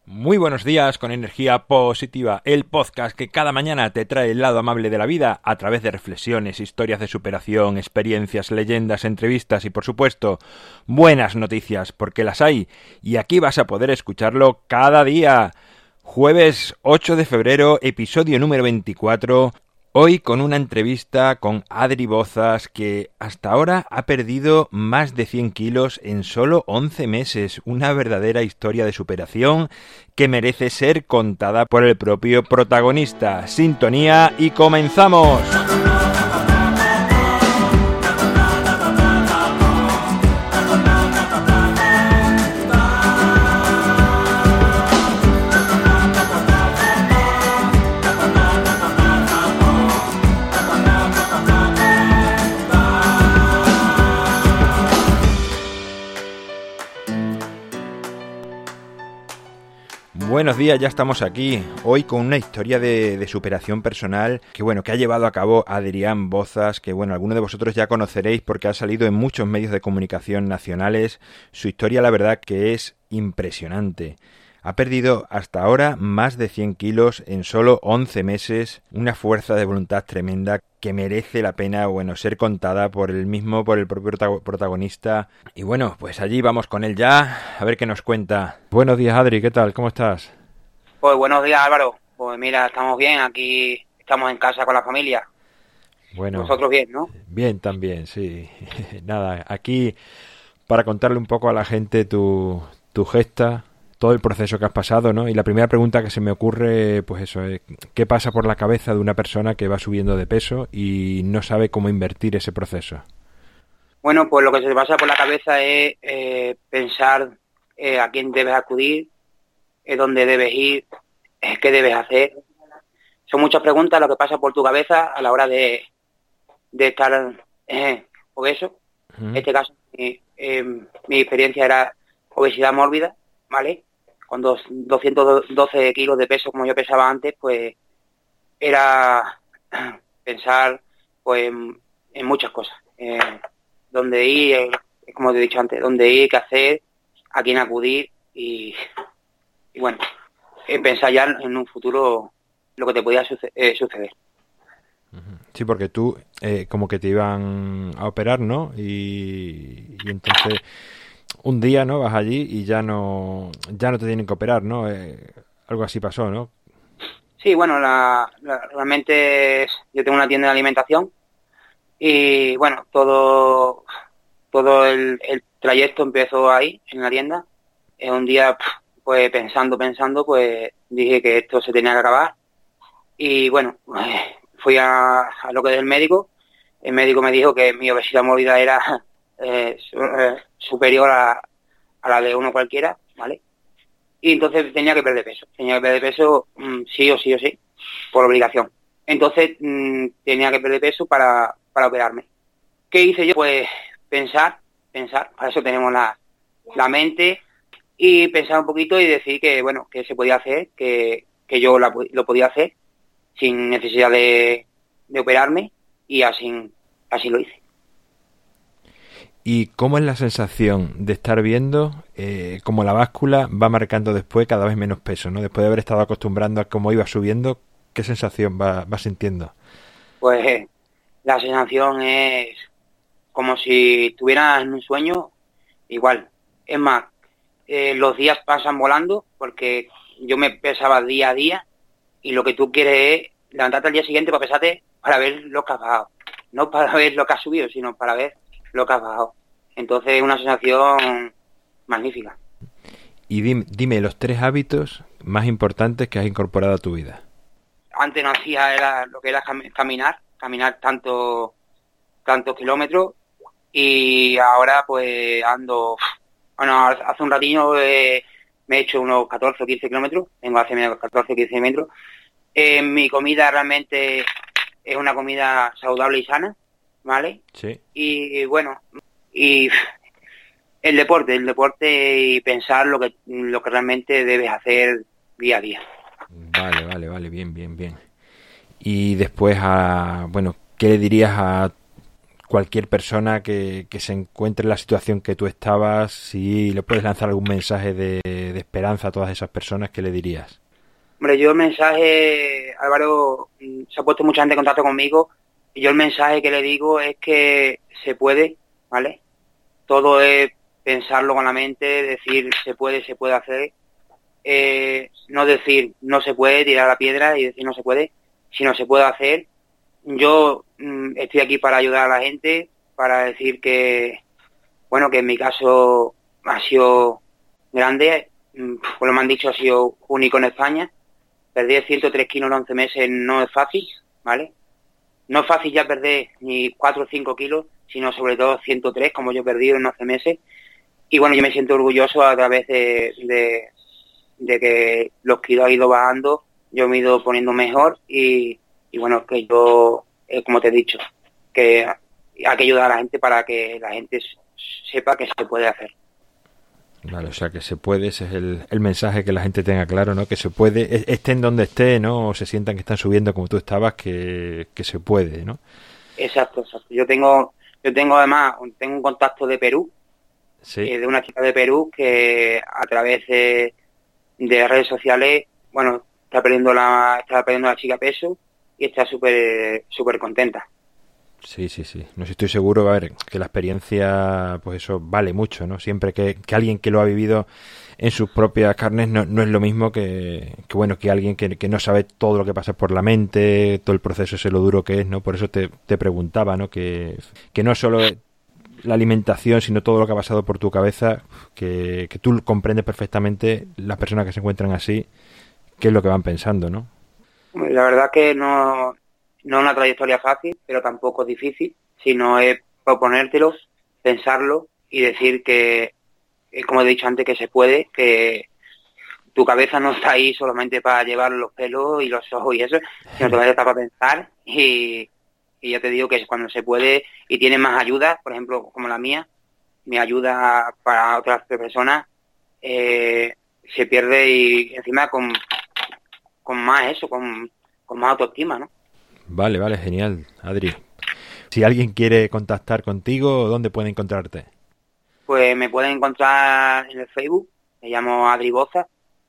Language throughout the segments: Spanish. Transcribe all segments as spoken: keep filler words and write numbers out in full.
Muy buenos días con energía positiva, el podcast que cada mañana te trae el lado amable de la vida a través de reflexiones, historias de superación, experiencias, leyendas, entrevistas y por supuesto buenas noticias porque las hay y aquí vas a poder escucharlo cada día. Jueves ocho de febrero, episodio número veinticuatro. Hoy con una entrevista con Adri Bozas, que hasta ahora ha perdido más de cien kilos en solo once meses. Una verdadera historia de superación que merece ser contada por el propio protagonista. Sintonía y comenzamos. Buenos días, ya estamos aquí, hoy con una historia de, de superación personal que bueno, que ha llevado a cabo Adrián Bozas, que bueno, algunos de vosotros ya conoceréis porque ha salido en muchos medios de comunicación nacionales. Su historia la verdad que es impresionante. Ha perdido hasta ahora más de cien kilos en solo once meses, una fuerza de voluntad tremenda que merece la pena, bueno, ser contada por él mismo, por el propio protagonista. Y bueno, pues allí vamos con él ya, a ver qué nos cuenta. Buenos días, Adri, ¿qué tal? ¿Cómo estás? Pues buenos días, Álvaro. Pues mira, estamos bien, aquí estamos en casa con la familia. Bueno, nosotros bien, ¿no? Bien también, sí. Nada, aquí para contarle un poco a la gente tu, tu gesta, todo el proceso que has pasado, ¿no? Y la primera pregunta que se me ocurre, pues eso, es ¿qué pasa por la cabeza de una persona que va subiendo de peso y no sabe cómo invertir ese proceso? Bueno, pues lo que se te pasa por la cabeza es eh, pensar eh, a quién debes acudir, eh, dónde debes ir, eh, qué debes hacer. Son muchas preguntas lo que pasa por tu cabeza a la hora de, de estar eh, obeso. Uh-huh. En este caso, eh, eh, mi experiencia era obesidad mórbida, ¿vale? Con dos, doscientos doce kilos de peso como yo pesaba antes, pues era pensar pues en, en muchas cosas. Eh, dónde ir, eh, como te he dicho antes, dónde ir, qué hacer, a quién acudir y, y bueno, eh, pensar ya en un futuro lo que te podía suce- eh, suceder. Sí, porque tú eh, como que te iban a operar, ¿no? Y, y entonces un día, ¿no? Vas allí y ya no ya no te tienen que operar, ¿no? Eh, algo así pasó, ¿no? Sí, bueno, la, la, realmente es, yo tengo una tienda de alimentación y bueno, todo todo el, el trayecto empezó ahí, en la tienda. En un día, pues pensando, pensando, pues dije que esto se tenía que acabar. Y bueno, fui a, a lo que es el médico. El médico me dijo que mi obesidad mórbida era eh, superior a, a la de uno cualquiera, ¿vale? Y entonces tenía que perder peso. Tenía que perder peso mmm, sí o sí o sí, por obligación. Entonces mmm, tenía que perder peso para, para operarme. ¿Qué hice yo? Pues pensar, pensar. Para eso tenemos la, la mente. Y pensar un poquito y decir que, bueno, que se podía hacer, que, que yo la, lo podía hacer sin necesidad de, de operarme y así, así lo hice. ¿Y cómo es la sensación de estar viendo eh, cómo la báscula va marcando después cada vez menos peso, ¿no? Después de haber estado acostumbrando a cómo iba subiendo, ¿qué sensación va, va sintiendo? Pues la sensación es como si estuvieras en un sueño igual. Es más, eh, los días pasan volando porque yo me pesaba día a día y lo que tú quieres es levantarte al día siguiente para pesarte para ver lo que has bajado. No para ver lo que has subido, sino para ver lo que has bajado. Entonces es una sensación magnífica. Y dime, dime los tres hábitos más importantes que has incorporado a tu vida. Antes no hacía era lo que era caminar, caminar tanto tantos kilómetros y ahora pues ando, bueno, hace un ratillo eh, me he hecho unos catorce o quince kilómetros, tengo hace menos catorce o quince metros. Eh, mi comida realmente es una comida saludable y sana, ¿vale? Sí. Y bueno, y el deporte, el deporte y pensar lo que lo que realmente debes hacer día a día. Vale, vale, vale, bien, bien, bien. Y después, a, bueno, ¿qué le dirías a cualquier persona que, que se encuentre en la situación que tú estabas, si le puedes lanzar algún mensaje de, de esperanza a todas esas personas, ¿qué le dirías? Hombre, yo el mensaje, Álvaro, se ha puesto mucha gente en contacto conmigo, y yo el mensaje que le digo es que se puede, ¿vale? Todo es pensarlo con la mente, decir se puede, se puede hacer, eh, no decir no se puede, tirar la piedra y decir no se puede, sino se puede hacer. Yo mm, estoy aquí para ayudar a la gente, para decir que, bueno, que en mi caso ha sido grande, mm, como me han dicho, ha sido único en España. Perder ciento tres kilos en once meses no es fácil, ¿vale? No es fácil ya perder ni cuatro o cinco kilos, sino sobre todo ciento tres, como yo he perdido en once meses. Y bueno, yo me siento orgulloso a través de, de, de que los kilos han ido bajando, yo me he ido poniendo mejor y, y bueno, que yo, eh, como te he dicho, que hay que ayudar a la gente para que la gente sepa que se puede hacer. Vale, o sea que se puede, ese es el, el mensaje, que la gente tenga claro, ¿no? Que se puede, estén donde esté, ¿no? O se sientan que están subiendo como tú estabas, que, que se puede, ¿no? Exacto, exacto. Yo tengo, yo tengo además, tengo un contacto de Perú, sí. eh, de una chica de Perú que a través de, de redes sociales, bueno, está perdiendo la, está perdiendo la chica peso y está súper, súper contenta. Sí, sí, sí. No sé, estoy seguro, a ver, que la experiencia, pues eso vale mucho, ¿no? Siempre que, que alguien que lo ha vivido en sus propias carnes no, no es lo mismo que, que bueno, que alguien que, que no sabe todo lo que pasa por la mente, todo el proceso ese, lo duro que es, ¿no? Por eso te, te preguntaba, ¿no? Que, que no solo la alimentación, sino todo lo que ha pasado por tu cabeza, que, que tú comprendes perfectamente las personas que se encuentran así, qué es lo que van pensando, ¿no? La verdad que no... No es una trayectoria fácil, pero tampoco difícil, sino es proponértelo, pensarlo y decir que, como he dicho antes, que se puede, que tu cabeza no está ahí solamente para llevar los pelos y los ojos y eso, sino que está para pensar y, y ya te digo que cuando se puede y tienes más ayuda, por ejemplo, como la mía, mi ayuda para otras personas, eh, se pierde y encima con, con más eso, con, con más autoestima, ¿no? Vale, vale, genial, Adri. Si alguien quiere contactar contigo, ¿dónde puede encontrarte? Pues me pueden encontrar en el Facebook, me llamo Adri Boza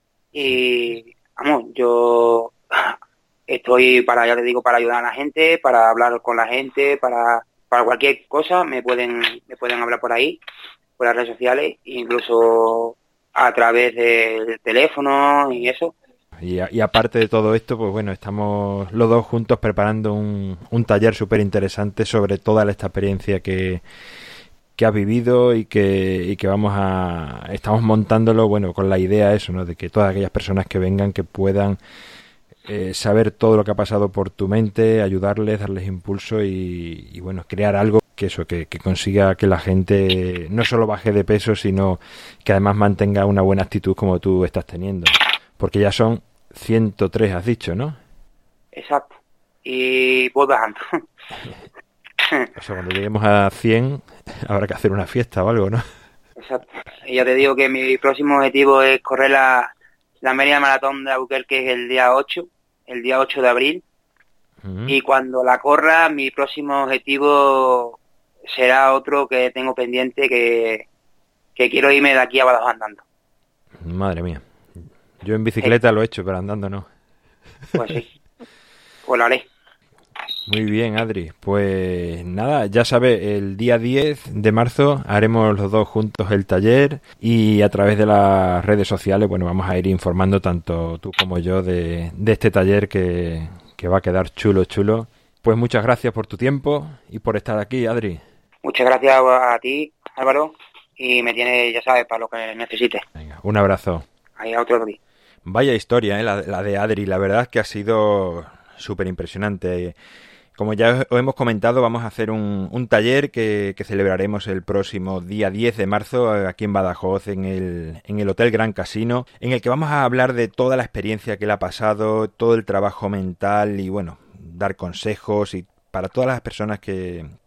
y, vamos, yo estoy para, ya te digo, para ayudar a la gente, para hablar con la gente, para, para cualquier cosa, me pueden, me pueden hablar por ahí, por las redes sociales, incluso a través del teléfono y eso. Y, a, y aparte de todo esto, pues bueno, estamos los dos juntos preparando un, un taller súper interesante sobre toda esta experiencia que, que has vivido y que, y que vamos a... Estamos montándolo, bueno, con la idea eso, ¿no? De que todas aquellas personas que vengan, que puedan eh, saber todo lo que ha pasado por tu mente, ayudarles, darles impulso y, y bueno, crear algo que eso, que, que consiga que la gente no solo baje de peso, sino que además mantenga una buena actitud como tú estás teniendo. Porque ya son ciento tres, has dicho, ¿no? Exacto. Y voy bajando. O sea, cuando lleguemos a cien habrá que hacer una fiesta o algo, ¿no? Exacto. Y ya te digo que mi próximo objetivo es correr la, la media maratón de Albuquerque, que es el día ocho, el día ocho de abril. Uh-huh. Y cuando la corra, mi próximo objetivo será otro que tengo pendiente, que, que quiero irme de aquí a Badajoz andando. Madre mía. Yo en bicicleta sí. Lo he hecho, pero andando no. Pues sí, pues lo haré. Muy bien, Adri. Pues nada, ya sabes, el día diez de marzo haremos los dos juntos el taller y a través de las redes sociales, bueno, vamos a ir informando tanto tú como yo de, de este taller que, que va a quedar chulo, chulo. Pues muchas gracias por tu tiempo y por estar aquí, Adri. Muchas gracias a ti, Álvaro, y me tienes, ya sabes, para lo que necesites. Venga, un abrazo. Ahí a otro día. Vaya historia, ¿eh? la, la de Adri, la verdad es que ha sido súper impresionante. Como ya os hemos comentado, vamos a hacer un, un taller que, que celebraremos el próximo día diez de marzo aquí en Badajoz, en el, en el Hotel Gran Casino, en el que vamos a hablar de toda la experiencia que él ha pasado, todo el trabajo mental y, bueno, dar consejos y para todas las personas que,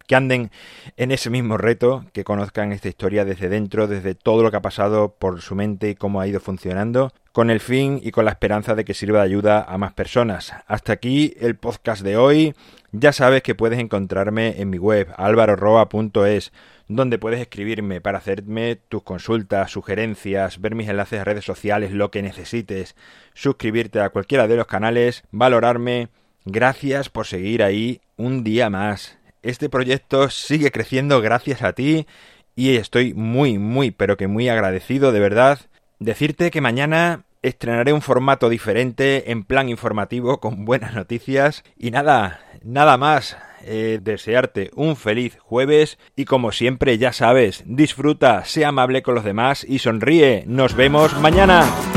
que anden en ese mismo reto, que conozcan esta historia desde dentro, desde todo lo que ha pasado por su mente y cómo ha ido funcionando, con el fin y con la esperanza de que sirva de ayuda a más personas. Hasta aquí el podcast de hoy. Ya sabes que puedes encontrarme en mi web alvaro roa punto es, donde puedes escribirme para hacerme tus consultas, sugerencias, ver mis enlaces a redes sociales, lo que necesites, suscribirte a cualquiera de los canales, valorarme. Gracias por seguir ahí un día más. Este proyecto sigue creciendo gracias a ti y estoy muy, muy, pero que muy agradecido, de verdad. Decirte que mañana estrenaré un formato diferente, en plan informativo, con buenas noticias. Y nada, nada más. Eh, desearte un feliz jueves y como siempre ya sabes, disfruta, sea amable con los demás y sonríe. Nos vemos mañana.